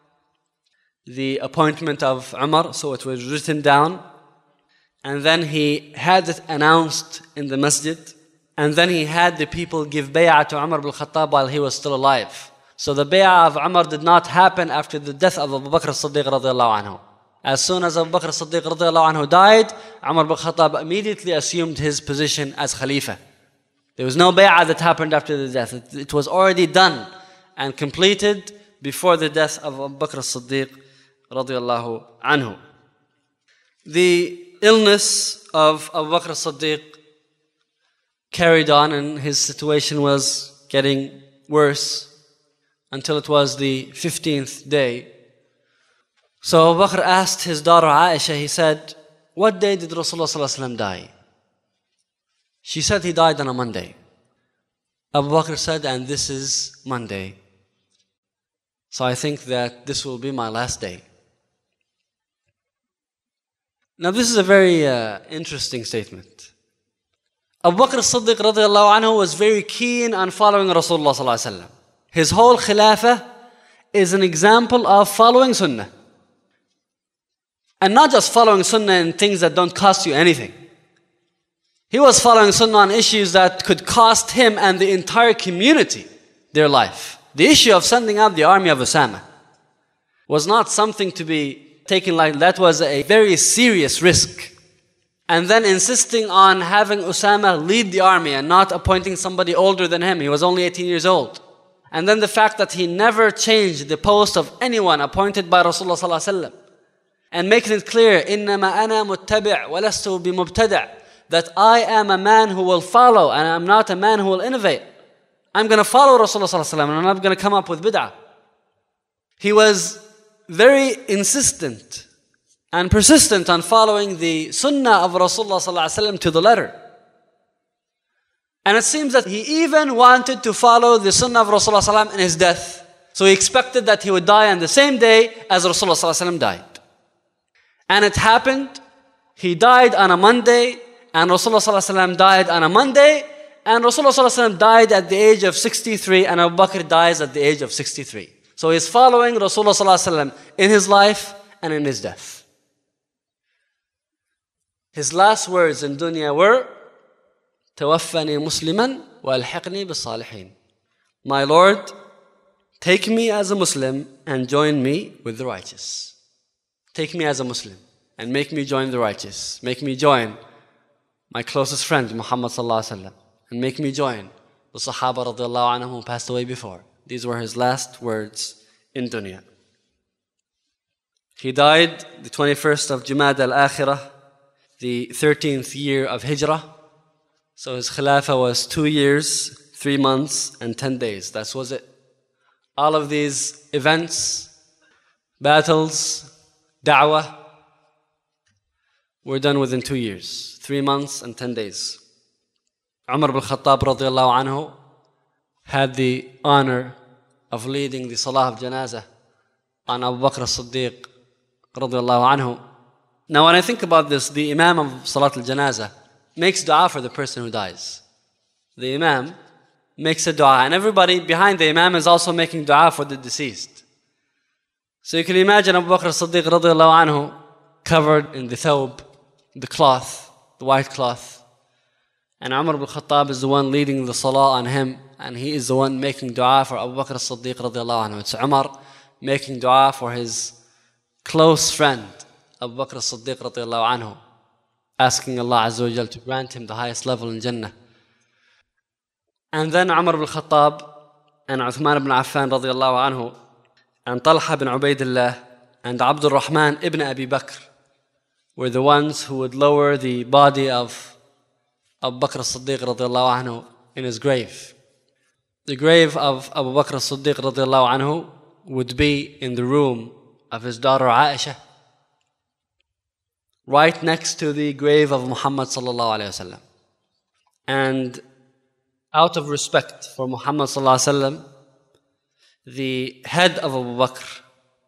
the appointment of Umar, so it was written down. And then he had it announced in the masjid. And then he had the people give bay'ah to Umar ibn Khattab while he was still alive. So the bay'ah of Umar did not happen after the death of Abu Bakr as-Siddiq radiallahu anhu. As soon as Abu Bakr as-Siddiq radiallahu anhu died, Umar ibn Khattab immediately assumed his position as Khalifa. There was no bay'ah that happened after the death. It was already done and completed before the death of Abu Bakr as-Siddiq radiallahu anhu. The illness of Abu Bakr as-Siddiq carried on and his situation was getting worse. until it was the 15th day. So Abu Bakr asked his daughter Aisha, he said, what day did Rasulullah die? She said he died on a Monday. Abu Bakr said, and this is Monday. So I think that this will be my last day. Now this is a very interesting statement. Abu Bakr as-Siddiq radiallahu anhu was very keen on following Rasulullah sallallahu alaihi wasallam. His whole khilafah is an example of following sunnah. And not just following sunnah in things that don't cost you anything. He was following sunnah on issues that could cost him and the entire community their life. The issue of sending out the army of Usama was not something to be taken like that. Was a very serious risk. And then insisting on having Usama lead the army and not appointing somebody older than him. He was only 18 years old. And then the fact that he never changed the post of anyone appointed by Rasulullah sallallahu alaihi wasallam. And making it clear, إِنَّمَا أَنَا مُتَّبِعْ وَلَسْتُ بِمُبْتَدَعْ, that I am a man who will follow and I'm not a man who will innovate. I'm going to follow Rasulullah sallallahu alaihi wasallam and I'm not going to come up with bid'ah. He was very insistent and persistent on following the sunnah of Rasulullah sallallahu alaihi wasallam to the letter. And it seems that he even wanted to follow the sunnah of Rasulullah sallallahu alaihi wasallam in his death. So he expected that he would die on the same day as Rasulullah sallallahu alaihi wasallam died. And it happened. He died on a Monday, and Rasulullah sallallahu alaihi wasallam died on a Monday, and Rasulullah sallallahu alaihi wasallam died at the age of 63, and Abu Bakr dies at the age of 63. So he's following Rasulullah sallallahu alaihi wasallam in his life and in his death. His last words in dunya were, "Tawaffani Musliman wa alhiqni bis-salihin." My Lord, take me as a Muslim and join me with the righteous. Take me as a Muslim and make me join the righteous. Make me join my closest friend Muhammad sallallahu alaihi wasallam, and make me join the Sahaba radiallahu anhum who passed away before. These were his last words in dunya. He died the 21st of Jumad al-Akhirah, the 13th year of Hijrah. So his Khilafah was 2 years, 3 months, and 10 days. That was it. All of these events, battles, da'wah, were done within 2 years, 3 months and 10 days. Umar ibn Khattab radiallahu anhu had the honor of leading the Salah of Janazah on Abu Bakr as-Siddiq radiallahu anhu. Now when I think about this, the Imam of Salat al-Janazah makes dua for the person who dies. The Imam makes a dua, and everybody behind the Imam is also making dua for the deceased. So you can imagine Abu Bakr as-Siddiq radiallahu anhu covered in the thawb, the cloth, the white cloth. And Umar ibn Khattab is the one leading the salah on him, and he is the one making dua for Abu Bakr as-Siddiq radiallahu anhu. It's Umar making dua for his close friend, Abu Bakr as-Siddiq radiallahu anhu, asking Allah Azza wa Jal to grant him the highest level in Jannah. And then Umar ibn Khattab and Uthman ibn Affan radiallahu anhu and Talha ibn Ubaidillah and Abdul Rahman ibn Abi Bakr were the ones who would lower the body of Abu Bakr as-Siddiq radiallahu anhu in his grave. The grave of Abu Bakr as-Siddiq radiallahu anhu would be in the room of his daughter Aisha, right next to the grave of Muhammad sallallahu alayhi wasallam. And out of respect for Muhammad sallallahu alayhi wasallam, the head of Abu Bakr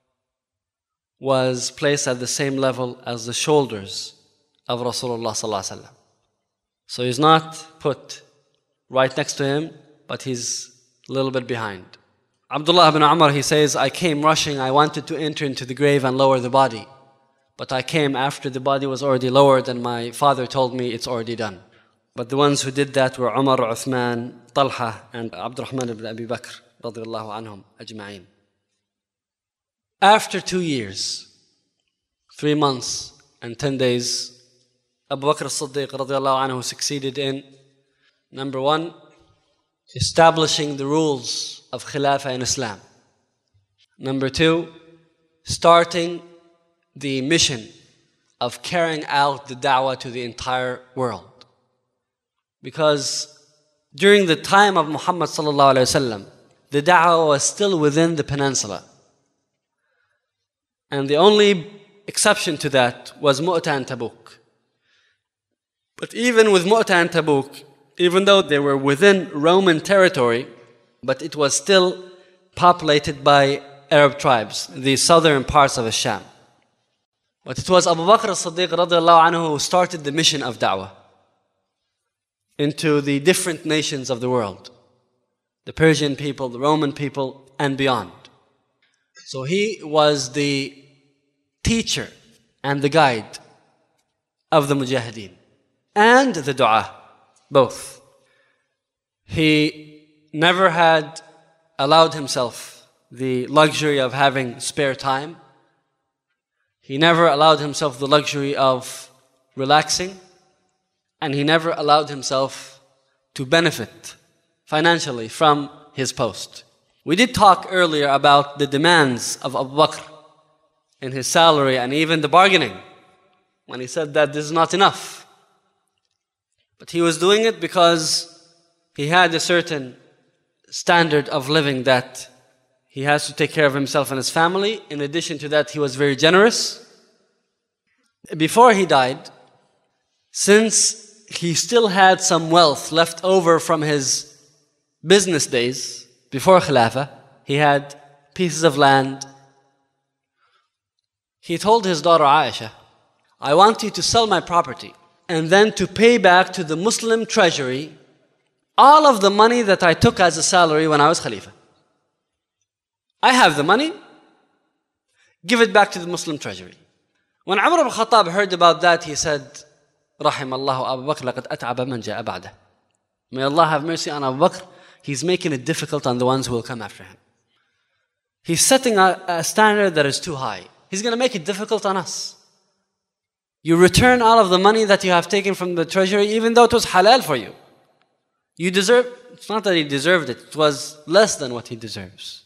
was placed at the same level as the shoulders of Rasulullah sallallahu alaihi wasallam. So he's not put right next to him, but he's a little bit behind. Abdullah ibn Umar, he says, I came rushing, I wanted to enter into the grave and lower the body. But I came after the body was already lowered, and my father told me it's already done. But the ones who did that were Umar, Uthman, Talha, and Abdurrahman ibn Abi Bakr radiallahu anhum ajma'in. After 2 years, 3 months and 10 days, Abu Bakr as-Siddiq radiallahu anhu succeeded in, number 1, establishing the rules of Khilafah in Islam. Number 2, starting the mission of carrying out the da'wah to the entire world. Because during the time of Muhammad sallallahu alaihi wasallam, the da'wah was still within the peninsula. And the only exception to that was Mu'tah and Tabuk. But even with Mu'tah and Tabuk, even though they were within Roman territory, but it was still populated by Arab tribes, the southern parts of Sham. But it was Abu Bakr as-Siddiq radiallahu anhu who started the mission of da'wah into the different nations of the world, the Persian people, the Roman people, and beyond. So he was the teacher and the guide of the mujahideen and the dua, both. He never had allowed himself the luxury of having spare time. He never allowed himself the luxury of relaxing, and he never allowed himself to benefit financially from his post. We did talk earlier about the demands of Abu Bakr in his salary and even the bargaining when he said that this is not enough. But he was doing it because he had a certain standard of living that he has to take care of himself and his family. In addition to that, he was very generous. Before he died, since he still had some wealth left over from his business days before Khilafah, he had pieces of land. He told his daughter Aisha, I want you to sell my property and then to pay back to the Muslim treasury all of the money that I took as a salary when I was Khalifa. I have the money, give it back to the Muslim treasury. When Umar ibn Khattab heard about that, he said, رحم الله أبو بكر لقد أتعب من جاء بعده. May Allah have mercy on Abu Bakr. He's making it difficult on the ones who will come after him. He's setting a standard that is too high. He's going to make it difficult on us. You return all of the money that you have taken from the treasury, even though it was halal for you. You deserve, it's not that he deserved it, it was less than what he deserves.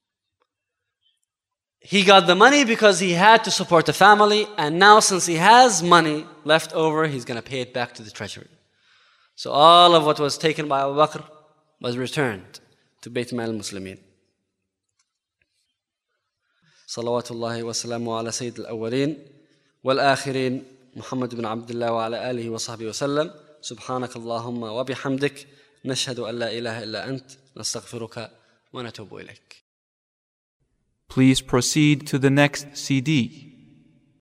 He got the money because he had to support the family, and now since he has money left over, he's going to pay it back to the treasury. So all of what was taken by Abu Bakr was returned to Bayt al-Muslimin. Salawatullahi wa salamu ala Sayyid al-Awwalin wal-Akhirin Muhammad ibn Abdullah wa ala alihi wa sahbihi wa sallam. سبحانك اللهم وبحمدك نشهد أن لا إله إلا أنت نستغفرك ونتوب إليك. Please proceed to the next CD.